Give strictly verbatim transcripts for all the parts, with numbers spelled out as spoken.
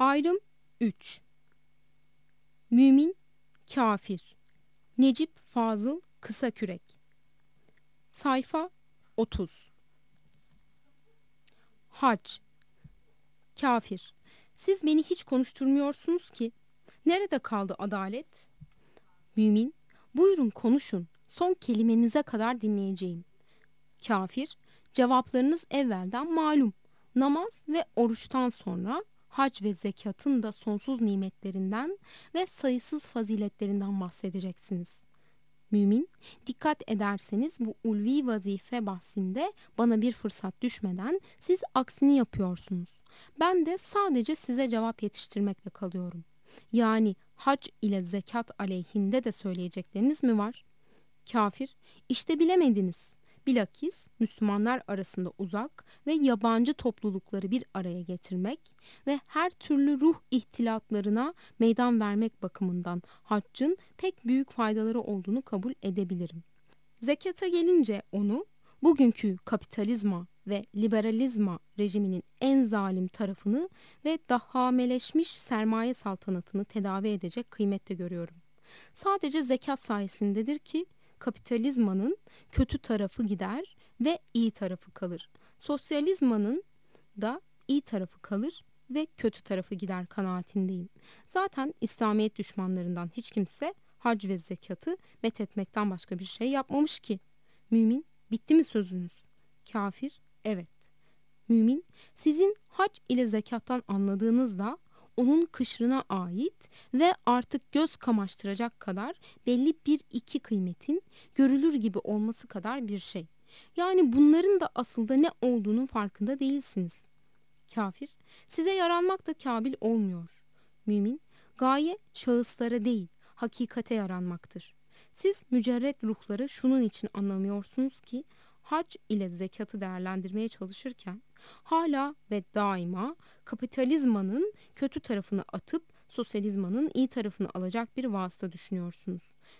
Ayrım üç. Mümin, kafir. Necip Fazıl Kısakürek. Sayfa otuz. Hac. Kafir. Siz beni hiç konuşturmuyorsunuz ki. Nerede kaldı adalet? Mümin, buyurun konuşun. Son kelimenize kadar dinleyeceğim. Kafir, cevaplarınız evvelden malum. Namaz ve oruçtan sonra hac ve zekatın da sonsuz nimetlerinden ve sayısız faziletlerinden bahsedeceksiniz. Mümin, dikkat ederseniz bu ulvi vazife bahsinde bana bir fırsat düşmeden siz aksini yapıyorsunuz. Ben de sadece size cevap yetiştirmekle kalıyorum. Yani hac ile zekat aleyhinde de söyleyecekleriniz mi var? Kafir, işte bilemediniz. Bilakis Müslümanlar arasında uzak ve yabancı toplulukları bir araya getirmek ve her türlü ruh ihtilatlarına meydan vermek bakımından haccın pek büyük faydaları olduğunu kabul edebilirim. Zekata gelince onu bugünkü kapitalizma ve liberalizma rejiminin en zalim tarafını ve dahameleşmiş sermaye saltanatını tedavi edecek kıymette görüyorum. Sadece zekat sayesindedir ki kapitalizmanın kötü tarafı gider ve iyi tarafı kalır. Sosyalizmanın da iyi tarafı kalır ve kötü tarafı gider kanaatindeyim. Zaten İslamiyet düşmanlarından hiç kimse hac ve zekatı methetmekten başka bir şey yapmamış ki. Mümin, bitti mi sözünüz? Kafir, evet. Mümin, sizin hac ile zekattan anladığınızda onun kışrına ait ve artık göz kamaştıracak kadar belli bir iki kıymetin görülür gibi olması kadar bir şey. Yani bunların da aslında ne olduğunun farkında değilsiniz. Kafir, size yaranmak da kabil olmuyor. Mümin, gaye şahıslara değil, hakikate yaranmaktır. Siz mücerret ruhları şunun için anlamıyorsunuz ki, hac ile zekatı değerlendirmeye çalışırken hala ve daima kapitalizmanın kötü tarafını atıp sosyalizmanın iyi tarafını alacak bir vasıta düşünüyorsunuz.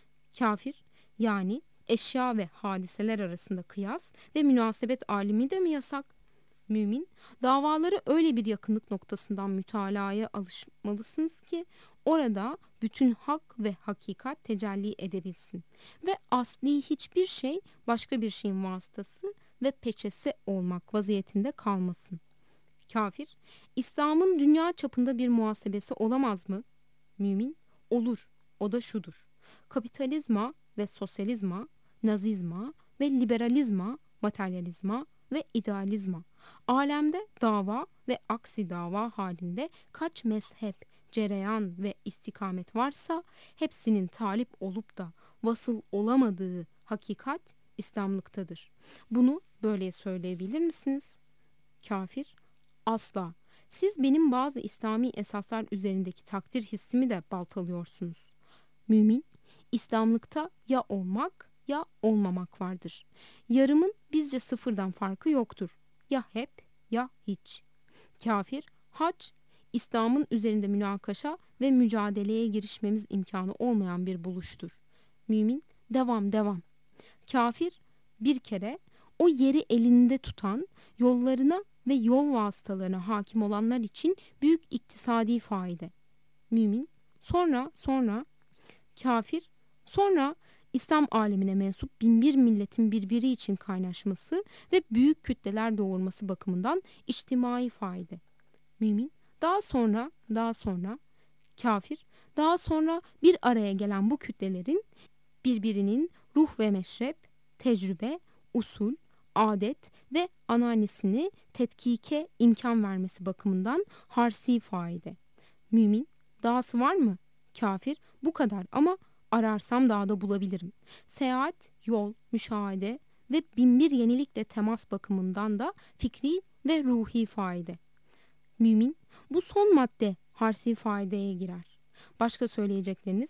Kafir, yani eşya ve hadiseler arasında kıyas ve münasebet alimi de mi yasak? Mümin, davaları öyle bir yakınlık noktasından mütalaya alışmalısınız ki orada bütün hak ve hakikat tecelli edebilsin ve asli hiçbir şey başka bir şeyin vasıtası ve peçesi olmak vaziyetinde kalmasın. Kafir, İslam'ın dünya çapında bir muhasebesi olamaz mı? Mümin, olur. O da şudur: kapitalizma ve sosyalizma, nazizma ve liberalizma, materyalizma ve idealizma, alemde dava ve aksi dava halinde kaç mezhep, cereyan ve istikamet varsa hepsinin talip olup da vasıl olamadığı hakikat İslamlıktadır. Bunu böyle söyleyebilir misiniz? Kafir, asla. Siz benim bazı İslami esaslar üzerindeki takdir hissimi de baltalıyorsunuz. Mümin, İslamlıkta ya olmak ya olmamak vardır. Yarımın bizce sıfırdan farkı yoktur. Ya hep ya hiç. Kafir, hac, İslam'ın üzerinde münakaşa ve mücadeleye girişmemiz imkanı olmayan bir buluştur. Mümin, devam devam. Kafir, bir kere o yeri elinde tutan, yollarına ve yol vasıtalarına hakim olanlar için büyük iktisadi faide. Mümin, sonra sonra kafir, sonra İslam alemine mensup binbir milletin birbiri için kaynaşması ve büyük kütleler doğurması bakımından içtimai faide. Mümin, daha sonra, daha sonra, kafir, daha sonra bir araya gelen bu kütlelerin birbirinin ruh ve meşrep, tecrübe, usul, adet ve ananesini tetkike imkan vermesi bakımından harsi faide. Mümin, dahası var mı? Kafir, bu kadar ama ararsam daha da bulabilirim. Seyahat, yol, müşahede ve binbir yenilikle temas bakımından da fikri ve ruhi faide. Mümin, bu son madde harsi faideye girer. Başka söyleyecekleriniz?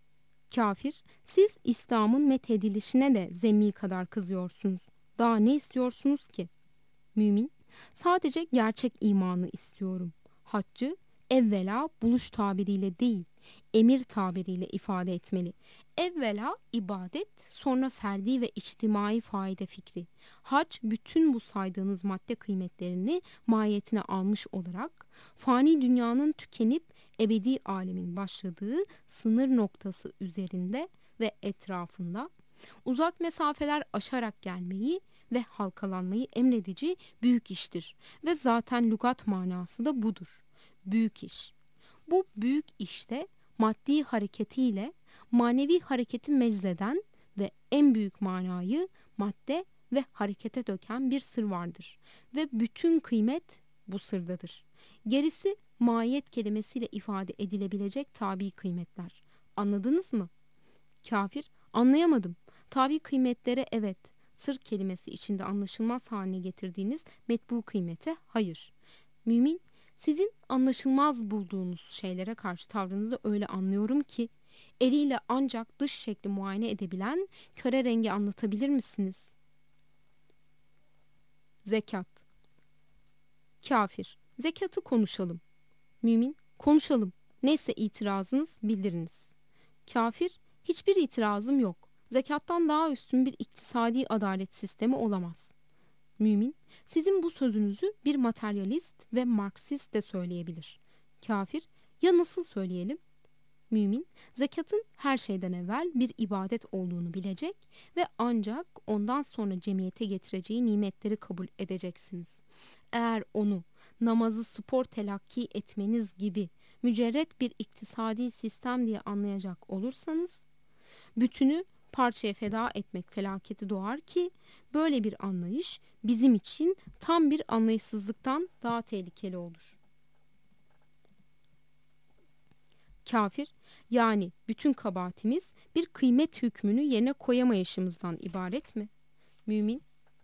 Kafir, siz İslam'ın methedilişine de zemmi kadar kızıyorsunuz. Daha ne istiyorsunuz ki? Mümin, sadece gerçek imanı istiyorum. Haccı evvela buluş tabiriyle değil, emir tabiriyle ifade etmeli. Evvela ibadet, sonra ferdi ve içtimai faide fikri. Hac bütün bu saydığınız madde kıymetlerini mahiyetine almış olarak fani dünyanın tükenip ebedi alemin başladığı sınır noktası üzerinde ve etrafında uzak mesafeler aşarak gelmeyi ve halkalanmayı emredici büyük iştir. Ve zaten lügat manası da budur. Büyük iş. Bu büyük işte maddi hareketiyle manevi hareketi meczeden ve en büyük manayı madde ve harekete döken bir sır vardır. Ve bütün kıymet bu sırdadır. Gerisi mahiyet kelimesiyle ifade edilebilecek tabi kıymetler. Anladınız mı? Kafir, anlayamadım. Tabi kıymetlere evet, sır kelimesi içinde anlaşılmaz haline getirdiğiniz metbu kıymete hayır. Mümin, sizin anlaşılmaz bulduğunuz şeylere karşı tavrınızı öyle anlıyorum ki, eliyle ancak dış şekli muayene edebilen köre rengi anlatabilir misiniz? Zekat. Kafir, zekatı konuşalım. Mümin, konuşalım. Neyse itirazınız bildiriniz. Kafir, hiçbir itirazım yok. Zekattan daha üstün bir iktisadi adalet sistemi olamaz. Mümin, sizin bu sözünüzü bir materyalist ve Marksist de söyleyebilir. Kafir, ya nasıl söyleyelim? Mümin, zekatın her şeyden evvel bir ibadet olduğunu bilecek ve ancak ondan sonra cemiyete getireceği nimetleri kabul edeceksiniz. Eğer onu namazı spor telakki etmeniz gibi mücerret bir iktisadi sistem diye anlayacak olursanız, bütünü parçaya feda etmek felaketi doğar ki böyle bir anlayış bizim için tam bir anlayışsızlıktan daha tehlikeli olur. Kafir, yani bütün kabahatimiz bir kıymet hükmünü yerine koyamayışımızdan ibaret mi? Mümin,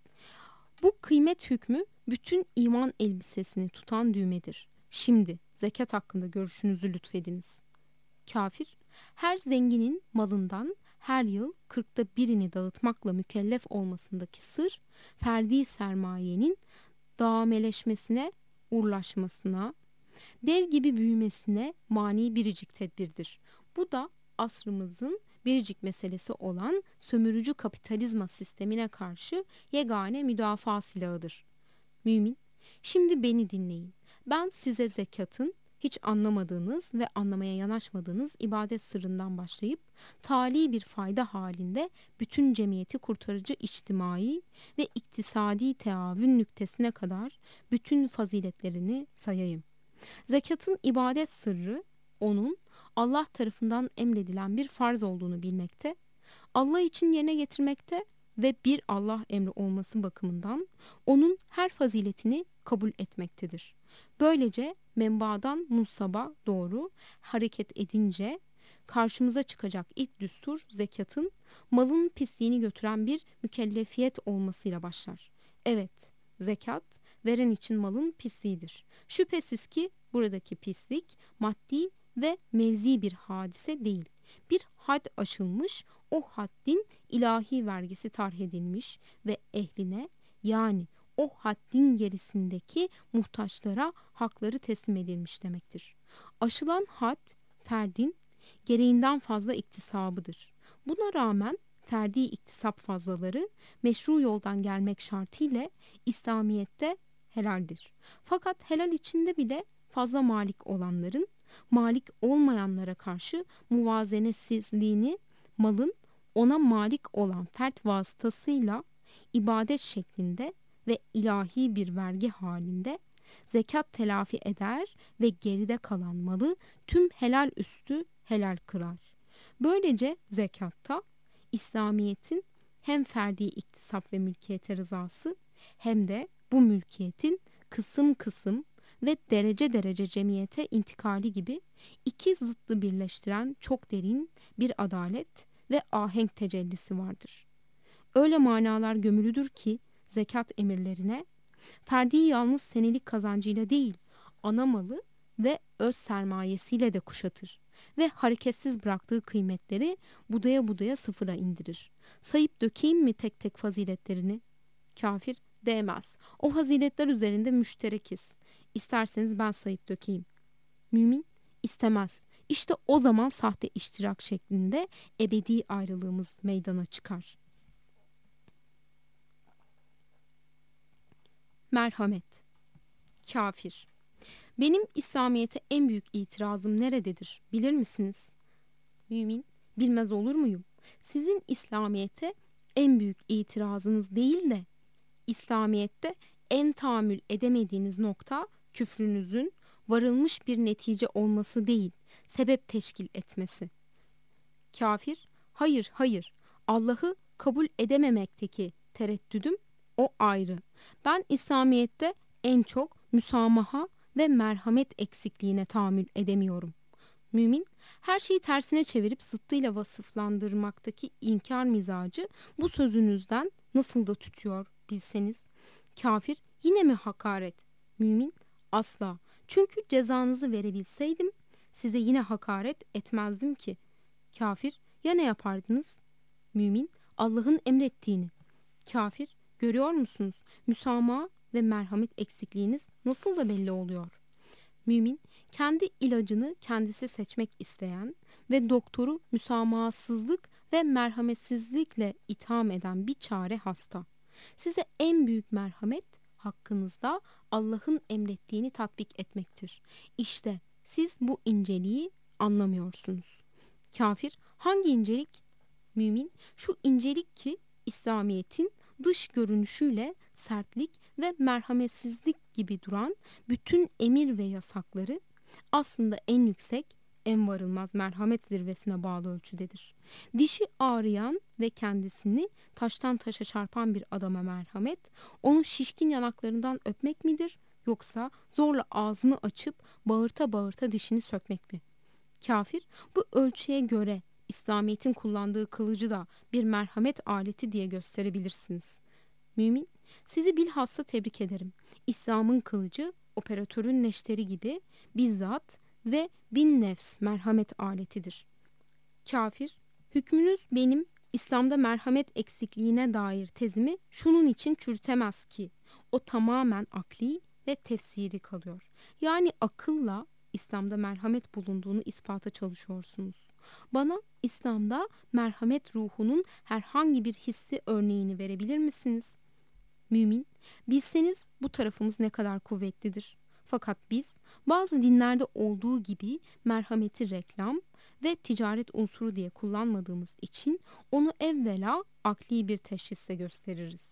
bu kıymet hükmü bütün iman elbisesini tutan düğmedir. Şimdi zekat hakkında görüşünüzü lütfediniz. Kafir, her zenginin malından her yıl kırkta birini dağıtmakla mükellef olmasındaki sır, ferdi sermayenin dağmeleşmesine, urlaşmasına, dev gibi büyümesine mani biricik tedbirdir. Bu da asrımızın biricik meselesi olan sömürücü kapitalizma sistemine karşı yegane müdafaa silahıdır. Mümin, şimdi beni dinleyin. Ben size zekatın hiç anlamadığınız ve anlamaya yanaşmadığınız ibadet sırrından başlayıp tali bir fayda halinde bütün cemiyeti kurtarıcı içtimai ve iktisadi teavün nüktesine kadar bütün faziletlerini sayayım. Zekatın ibadet sırrı onun Allah tarafından emredilen bir farz olduğunu bilmekte, Allah için yerine getirmekte ve bir Allah emri olması bakımından onun her faziletini kabul etmektedir. Böylece menbaadan musaba doğru hareket edince karşımıza çıkacak ilk düstur zekatın malın pisliğini götüren bir mükellefiyet olmasıyla başlar. Evet, zekat veren için malın pisliğidir. Şüphesiz ki buradaki pislik maddi ve mevzi bir hadise değil. Bir had aşılmış, o haddin ilahi vergisi tarh edilmiş ve ehline, yani o haddin gerisindeki muhtaçlara hakları teslim edilmiş demektir. Aşılan had, ferdin gereğinden fazla iktisabıdır. Buna rağmen ferdi iktisap fazlaları meşru yoldan gelmek şartıyla İslamiyet'te helaldir. Fakat helal içinde bile fazla malik olanların malik olmayanlara karşı muvazenesizliğini malın ona malik olan fert vasıtasıyla ibadet şeklinde ve ilahi bir vergi halinde zekat telafi eder ve geride kalan malı tüm helal üstü helal kırar. Böylece zekatta İslamiyet'in hem ferdi iktisap ve mülkiyete rızası hem de bu mülkiyetin kısım kısım ve derece derece cemiyete intikali gibi iki zıttı birleştiren çok derin bir adalet ve ahenk tecellisi vardır. Öyle manalar gömülüdür ki zekat emirlerine ferdi yalnız senelik kazancıyla değil, ana malı ve öz sermayesiyle de kuşatır ve hareketsiz bıraktığı kıymetleri budaya budaya sıfıra indirir. Sayıp dökeyim mi tek tek faziletlerini? Kafir, değmez. O faziletler üzerinde müşterekiz. İsterseniz ben sayıp dökeyim. Mümin, istemez. İşte o zaman sahte iştirak şeklinde ebedi ayrılığımız meydana çıkar. Merhamet. Kafir. Benim İslamiyet'e en büyük itirazım nerededir bilir misiniz? Mümin, bilmez olur muyum? Sizin İslamiyet'e en büyük itirazınız değil de İslamiyet'te en tahammül edemediğiniz nokta küfrünüzün varılmış bir netice olması değil, sebep teşkil etmesi. Kafir, hayır hayır, Allah'ı kabul edememekteki tereddüdüm o ayrı. Ben İslamiyet'te en çok müsamaha ve merhamet eksikliğine tahammül edemiyorum. Mümin, her şeyi tersine çevirip zıttıyla vasıflandırmaktaki inkar mizacı bu sözünüzden nasıl da tütüyor bilseniz. Kafir, yine mi hakaret? Mümin, asla. Çünkü cezanızı verebilseydim size yine hakaret etmezdim ki. Kafir, ya ne yapardınız? Mümin, Allah'ın emrettiğini. Kafir, görüyor musunuz? Müsamaha ve merhamet eksikliğiniz nasıl da belli oluyor. Mümin, kendi ilacını kendisi seçmek isteyen ve doktoru müsamahasızlık ve merhametsizlikle itham eden bir çare hasta. Size en büyük merhamet hakkınızda Allah'ın emrettiğini tatbik etmektir. İşte siz bu inceliği anlamıyorsunuz. Kafir, hangi incelik? Mümin, şu incelik ki İslamiyet'in dış görünüşüyle sertlik ve merhametsizlik gibi duran bütün emir ve yasakları aslında en yüksek, en varılmaz merhamet zirvesine bağlı ölçüdedir. Dişi ağrıyan ve kendisini taştan taşa çarpan bir adama merhamet, onun şişkin yanaklarından öpmek midir, yoksa zorla ağzını açıp bağırta bağırta dişini sökmek mi? Kafir, bu ölçüye göre İslamiyet'in kullandığı kılıcı da bir merhamet aleti diye gösterebilirsiniz. Mümin, sizi bilhassa tebrik ederim. İslam'ın kılıcı, operatörün neşteri gibi bizzat ve bin nefs merhamet aletidir. Kafir, hükmünüz benim İslam'da merhamet eksikliğine dair tezimi şunun için çürütemez ki, o tamamen akli ve tefsiri kalıyor. Yani akılla İslam'da merhamet bulunduğunu ispata çalışıyorsunuz. Bana İslam'da merhamet ruhunun herhangi bir hissi örneğini verebilir misiniz? Mümin, bilseniz bu tarafımız ne kadar kuvvetlidir. Fakat biz bazı dinlerde olduğu gibi merhameti reklam ve ticaret unsuru diye kullanmadığımız için onu evvela akli bir teşhisse gösteririz.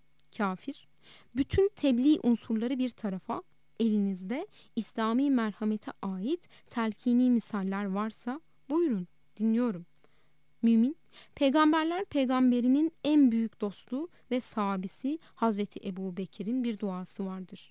Kafir, bütün tebliğ unsurları bir tarafa, elinizde İslami merhamete ait telkini misaller varsa buyurun, dinliyorum. Mümin, peygamberler peygamberinin en büyük dostu ve sahabesi Hazreti Ebu Bekir'in bir duası vardır.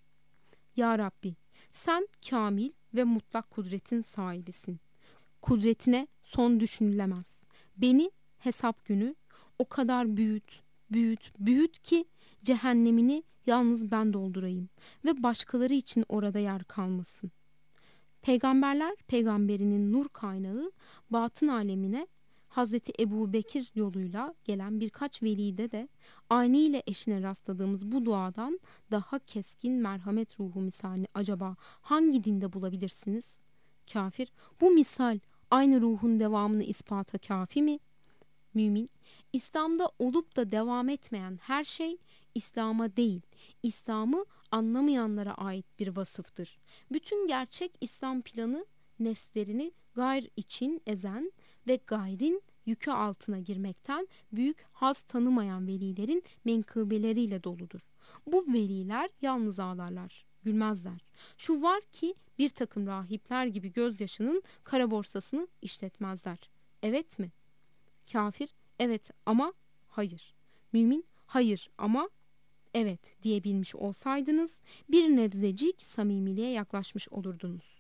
Ya Rabbi, sen kamil ve mutlak kudretin sahibisin. Kudretine son düşünülemez. Beni hesap günü o kadar büyüt, büyüt, büyüt ki cehennemini yalnız ben doldurayım ve başkaları için orada yer kalmasın. Peygamberler peygamberinin nur kaynağı batın alemine Hazreti Ebu Bekir yoluyla gelen birkaç velide de aynı ile eşine rastladığımız bu duadan daha keskin merhamet ruhu misalini acaba hangi dinde bulabilirsiniz? Kafir, bu misal aynı ruhun devamını ispata kafi mi? Mümin, İslam'da olup da devam etmeyen her şey İslam'a değil, İslam'ı anlamayanlara ait bir vasıftır. Bütün gerçek İslam planı nefslerini gayr için ezen ve gayrin yükü altına girmekten büyük haz tanımayan velilerin menkıbeleriyle doludur. Bu veliler yalnız ağlarlar, gülmezler. Şu var ki bir takım rahipler gibi gözyaşının kara borsasını işletmezler. Evet mi? Kafir, evet ama hayır. Mümin, hayır ama evet diyebilmiş olsaydınız bir nebzecik samimiliğe yaklaşmış olurdunuz.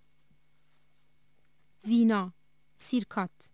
Zina, sirkat.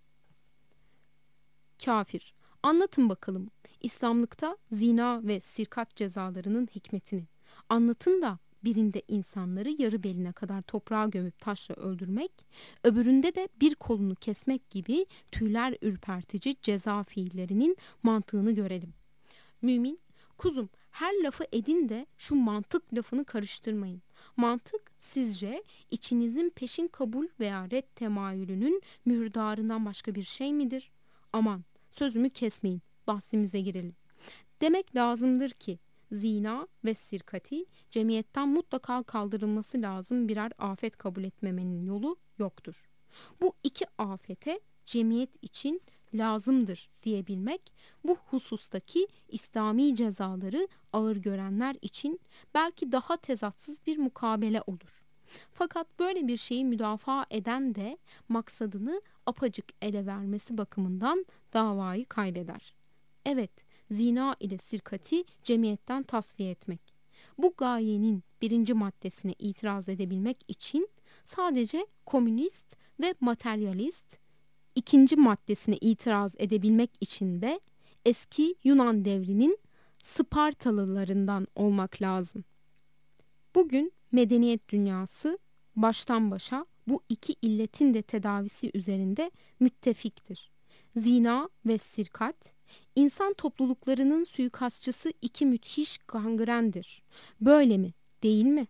Kafir, anlatın bakalım İslamlıkta zina ve sirkat cezalarının hikmetini. Anlatın da birinde insanları yarı beline kadar toprağa gömüp taşla öldürmek, öbüründe de bir kolunu kesmek gibi tüyler ürpertici ceza fiillerinin mantığını görelim. Mümin, kuzum her lafı edin de şu mantık lafını karıştırmayın. Mantık sizce içinizin peşin kabul veya red temayülünün mühürdarından başka bir şey midir? Aman sözümü kesmeyin, bahsimize girelim. Demek lazımdır ki zina ve sirkati cemiyetten mutlaka kaldırılması lazım, birer afet kabul etmemenin yolu yoktur. Bu iki afete cemiyet için lazımdır diyebilmek, bu husustaki İslami cezaları ağır görenler için belki daha tezatsız bir mukabele olur. Fakat böyle bir şeyi müdafaa eden de maksadını apacık ele vermesi bakımından davayı kaybeder. Evet, zina ile sirkati cemiyetten tasfiye etmek. Bu gayenin birinci maddesine itiraz edebilmek için sadece komünist ve materyalist, ikinci maddesine itiraz edebilmek için de eski Yunan devrinin Spartalılarından olmak lazım. Bugün medeniyet dünyası baştan başa bu iki illetin de tedavisi üzerinde müttefiktir. Zina ve sirkat, insan topluluklarının suikastçısı iki müthiş gangrendir. Böyle mi, değil mi?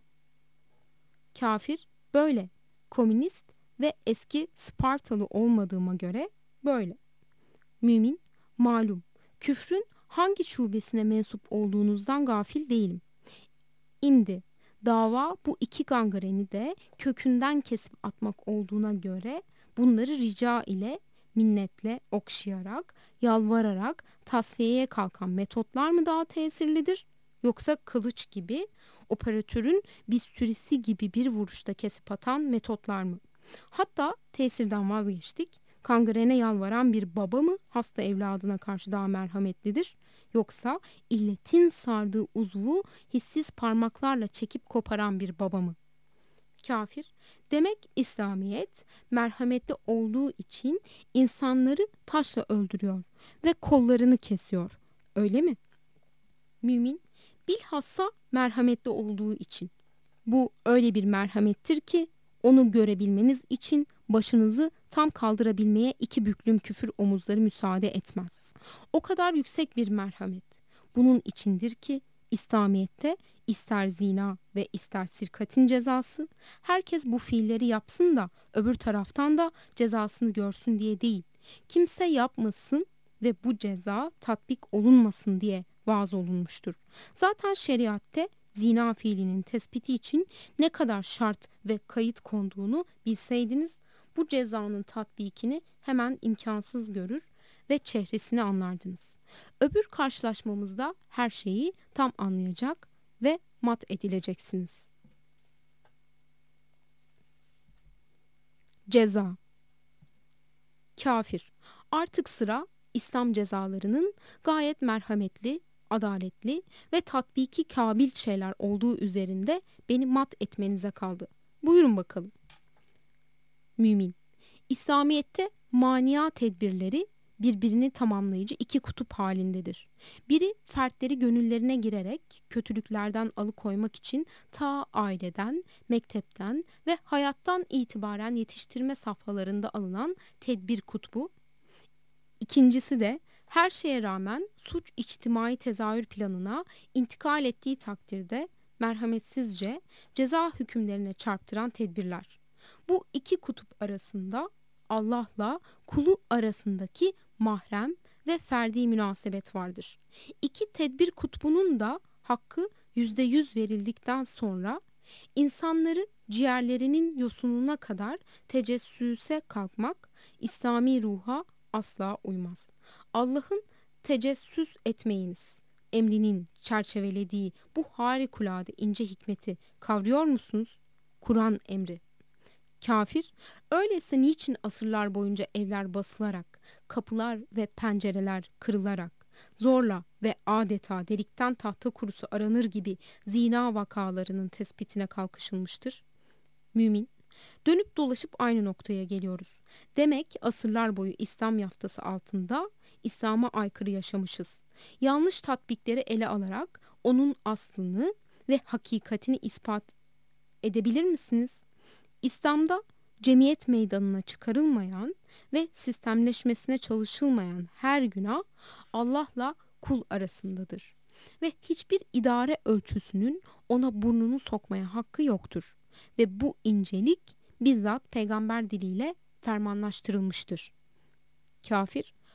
Kafir, böyle. Komünist ve eski Spartalı olmadığıma göre böyle. Mümin, malum, küfrün hangi şubesine mensup olduğunuzdan gafil değilim. İmdi, dava bu iki gangreni de kökünden kesip atmak olduğuna göre bunları rica ile, minnetle okşayarak, yalvararak tasfiyeye kalkan metotlar mı daha tesirlidir? Yoksa kılıç gibi, operatörün bistürisi gibi bir vuruşta kesip atan metotlar mı? Hatta tesirden vazgeçtik. Kangrene yalvaran bir baba mı hasta evladına karşı daha merhametlidir? Yoksa illetin sardığı uzvu hissiz parmaklarla çekip koparan bir baba mı? Kafir, demek İslamiyet merhametli olduğu için insanları taşla öldürüyor ve kollarını kesiyor. Öyle mi? Mümin, bilhassa merhametli olduğu için. Bu öyle bir merhamettir ki onu görebilmeniz için başınızı tam kaldırabilmeye iki büklüm küfür omuzları müsaade etmez. O kadar yüksek bir merhamet. Bunun içindir ki İslamiyet'te ister zina ve ister sirkatin cezası, herkes bu fiilleri yapsın da öbür taraftan da cezasını görsün diye değil. Kimse yapmasın ve bu ceza tatbik olunmasın diye vaaz olunmuştur. Zaten şeriatte zina fiilinin tespiti için ne kadar şart ve kayıt konduğunu bilseydiniz, bu cezanın tatbikini hemen imkansız görür ve çehresini anlardınız. Öbür karşılaşmamızda her şeyi tam anlayacak ve mat edileceksiniz. Ceza. Kafir. Artık sıra İslam cezalarının gayet merhametli, adaletli ve tatbiki kabil şeyler olduğu üzerinde beni mat etmenize kaldı. Buyurun bakalım. Mümin. İslamiyet'te mania tedbirleri birbirini tamamlayıcı iki kutup halindedir. Biri fertleri gönüllerine girerek kötülüklerden alıkoymak için ta aileden, mektepten ve hayattan itibaren yetiştirme safhalarında alınan tedbir kutbu. İkincisi de her şeye rağmen suç içtimai tezahür planına intikal ettiği takdirde merhametsizce ceza hükümlerine çarptıran tedbirler. Bu iki kutup arasında Allah'la kulu arasındaki mahrem ve ferdi münasebet vardır. İki tedbir kutbunun da hakkı yüzde yüz verildikten sonra insanları ciğerlerinin yosununa kadar tecessüse kalkmak İslami ruha asla uymaz. Allah'ın tecessüs etmeyiniz emrinin çerçevelediği bu harikulade ince hikmeti kavruyor musunuz? Kur'an emri. Kafir, öyleyse niçin asırlar boyunca evler basılarak, kapılar ve pencereler kırılarak, zorla ve adeta delikten tahta kurusu aranır gibi zina vakalarının tespitine kalkışılmıştır? Mümin, dönüp dolaşıp aynı noktaya geliyoruz. Demek asırlar boyu İslam yaftası altında İslam'a aykırı yaşamışız. Yanlış tatbikleri ele alarak onun aslını ve hakikatini ispat edebilir misiniz? İslam'da cemiyet meydanına çıkarılmayan ve sistemleşmesine çalışılmayan her günah Allah'la kul arasındadır. Ve hiçbir idare ölçüsünün ona burnunu sokmaya hakkı yoktur. Ve bu incelik bizzat peygamber diliyle fermanlaştırılmıştır. Kafir,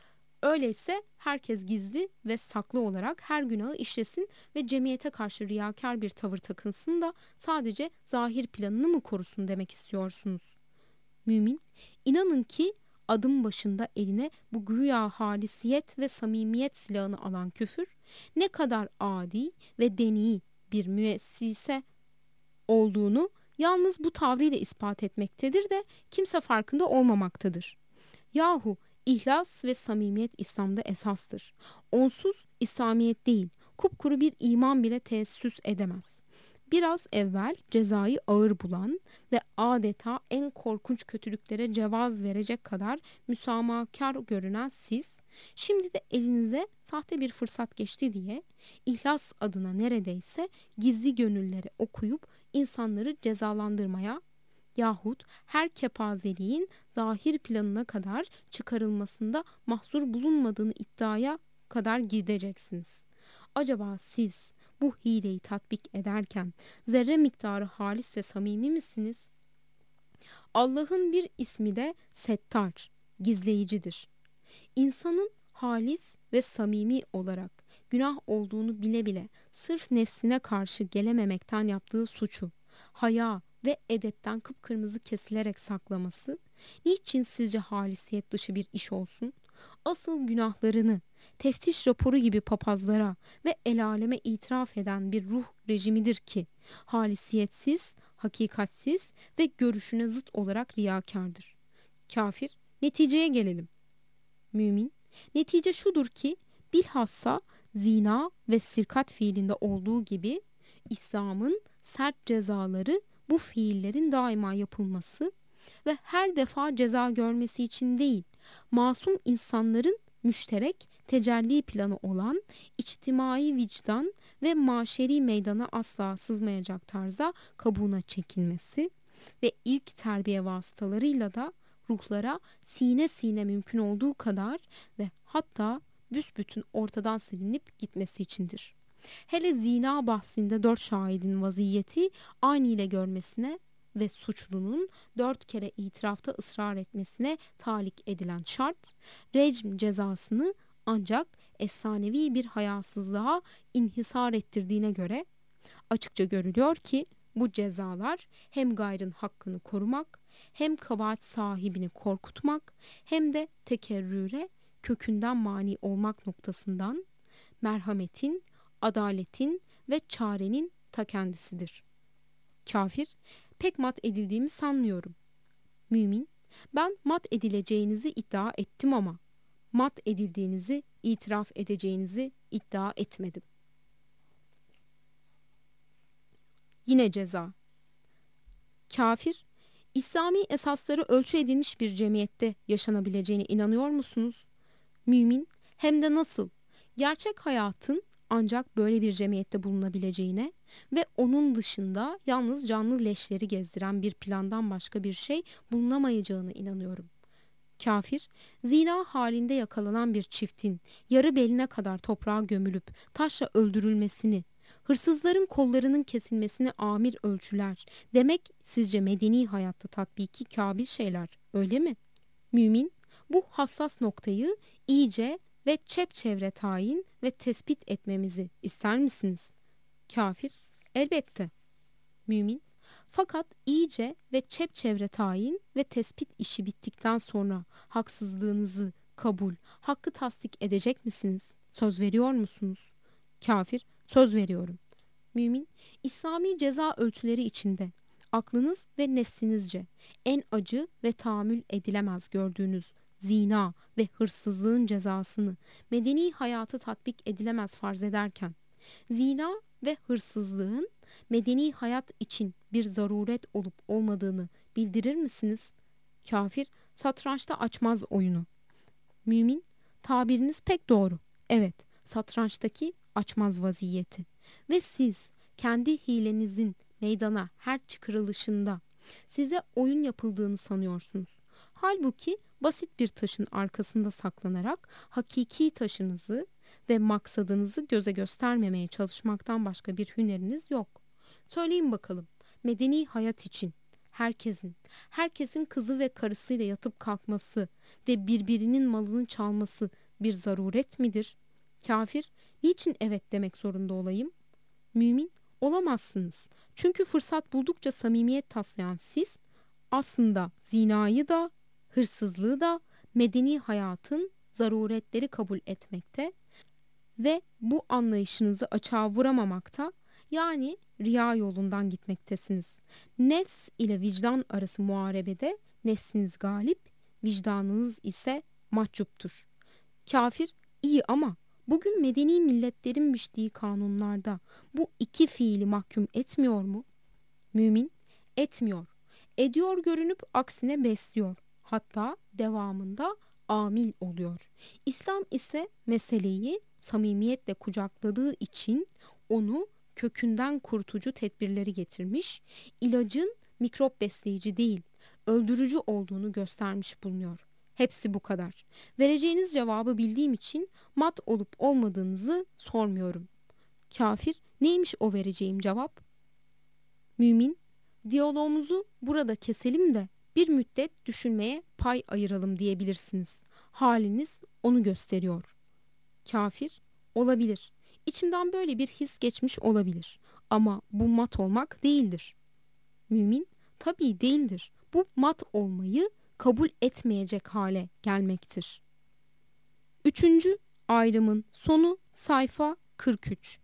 Öyleyse herkes gizli ve saklı olarak her günahı işlesin ve cemiyete karşı riyakar bir tavır takınsın da sadece zahir planını mı korusun demek istiyorsunuz? Mümin, inanın ki adım başında eline bu güya halisiyet ve samimiyet silahını alan küfür ne kadar adi ve deni bir müessise olduğunu yalnız bu tavrıyla ispat etmektedir de kimse farkında olmamaktadır. Yahu ihlas ve samimiyet İslam'da esastır. Onsuz İslamiyet değil, kupkuru bir iman bile teessüs edemez. Biraz evvel cezayı ağır bulan ve adeta en korkunç kötülüklere cevaz verecek kadar müsamahakar görünen siz, şimdi de elinize sahte bir fırsat geçti diye ihlas adına neredeyse gizli gönülleri okuyup insanları cezalandırmaya yahut her kepazeliğin zahir planına kadar çıkarılmasında mahzur bulunmadığını iddiaya kadar gideceksiniz. Acaba siz bu hileyi tatbik ederken zerre miktarı halis ve samimi misiniz? Allah'ın bir ismi de Settar, gizleyicidir. İnsanın halis ve samimi olarak günah olduğunu bile bile sırf nefsine karşı gelememekten yaptığı suçu, haya ve edepten kıpkırmızı kesilerek saklaması, niçin sizce halisiyet dışı bir iş olsun? Asıl günahlarını teftiş raporu gibi papazlara ve el aleme itiraf eden bir ruh rejimidir ki, halisiyetsiz, hakikatsiz ve görüşüne zıt olarak riyakardır. Kafir, neticeye gelelim. Mümin, netice şudur ki, bilhassa zina ve sirkat fiilinde olduğu gibi, İslam'ın sert cezaları bu fiillerin daima yapılması ve her defa ceza görmesi için değil, masum insanların müşterek tecelli planı olan içtimai vicdan ve maşeri meydana asla sızmayacak tarzda kabuğuna çekilmesi ve ilk terbiye vasıtalarıyla da ruhlara sine sine mümkün olduğu kadar ve hatta büsbütün ortadan silinip gitmesi içindir. Hele zina bahsinde dört şahidin vaziyeti aynı ile görmesine ve suçlunun dört kere itirafta ısrar etmesine talik edilen şart, recm cezasını ancak efsanevi bir hayasızlığa inhisar ettirdiğine göre açıkça görülüyor ki bu cezalar hem gayrın hakkını korumak, hem kabahat sahibini korkutmak, hem de tekerrüre kökünden mani olmak noktasından merhametin, adaletin ve çarenin ta kendisidir. Kafir, pek mat edildiğimi sanmıyorum. Mümin, ben mat edileceğinizi iddia ettim ama mat edildiğinizi itiraf edeceğinizi iddia etmedim. Yine ceza. Kafir, İslami esasları ölçü edilmiş bir cemiyette yaşanabileceğine inanıyor musunuz? Mümin, hem de nasıl? Gerçek hayatın ancak böyle bir cemiyette bulunabileceğine ve onun dışında yalnız canlı leşleri gezdiren bir plandan başka bir şey bulunamayacağına inanıyorum. Kafir, zina halinde yakalanan bir çiftin yarı beline kadar toprağa gömülüp taşla öldürülmesini, hırsızların kollarının kesilmesini amir ölçüler demek sizce medeni hayatta tatbiki kabil şeyler, öyle mi? Mümin, bu hassas noktayı iyice ve çepçevre tayin ve tespit etmemizi ister misiniz? Kafir, elbette. Mümin, fakat iyice ve çepçevre tayin ve tespit işi bittikten sonra haksızlığınızı kabul, hakkı tasdik edecek misiniz? Söz veriyor musunuz? Kafir, söz veriyorum. Mümin, İslami ceza ölçüleri içinde aklınız ve nefsinizce en acı ve tahammül edilemez gördüğünüz zina ve hırsızlığın cezasını medeni hayatı tatbik edilemez farz ederken, zina ve hırsızlığın medeni hayat için bir zaruret olup olmadığını bildirir misiniz? Kafir, satrançta açmaz oyunu. Mümin, tabiriniz pek doğru. Evet, satrançtaki açmaz vaziyeti. Ve siz kendi hilenizin meydana her çıkarılışında size oyun yapıldığını sanıyorsunuz. Halbuki basit bir taşın arkasında saklanarak hakiki taşınızı ve maksadınızı göze göstermemeye çalışmaktan başka bir hüneriniz yok. Söyleyin bakalım, medeni hayat için herkesin, herkesin kızı ve karısıyla yatıp kalkması ve birbirinin malını çalması bir zaruret midir? Kafir, niçin evet demek zorunda olayım? Mümin, olamazsınız. Çünkü fırsat buldukça samimiyet taslayan siz, aslında zinayı da, hırsızlığı da medeni hayatın zaruretleri kabul etmekte ve bu anlayışınızı açığa vuramamakta, yani riya yolundan gitmektesiniz. Nefs ile vicdan arası muharebede nefsiniz galip, vicdanınız ise mahcuptur. Kafir, iyi ama bugün medeni milletlerin biçtiği kanunlarda bu iki fiili mahkum etmiyor mu? Mümin, etmiyor. Ediyor görünüp aksine besliyor. Hatta devamında amil oluyor. İslam ise meseleyi samimiyetle kucakladığı için onu kökünden kurutucu tedbirleri getirmiş, ilacın mikrop besleyici değil, öldürücü olduğunu göstermiş bulunuyor. Hepsi bu kadar. Vereceğiniz cevabı bildiğim için mat olup olmadığınızı sormuyorum. Kafir, neymiş o vereceğim cevap? Mümin, diyalogumuzu burada keselim de bir müddet düşünmeye pay ayıralım diyebilirsiniz. Haliniz onu gösteriyor. Kafir, olabilir. İçimden böyle bir his geçmiş olabilir. Ama bu mat olmak değildir. Mümin, tabii değildir. Bu mat olmayı kabul etmeyecek hale gelmektir. Üçüncü ayrımın sonu sayfa kırk üç.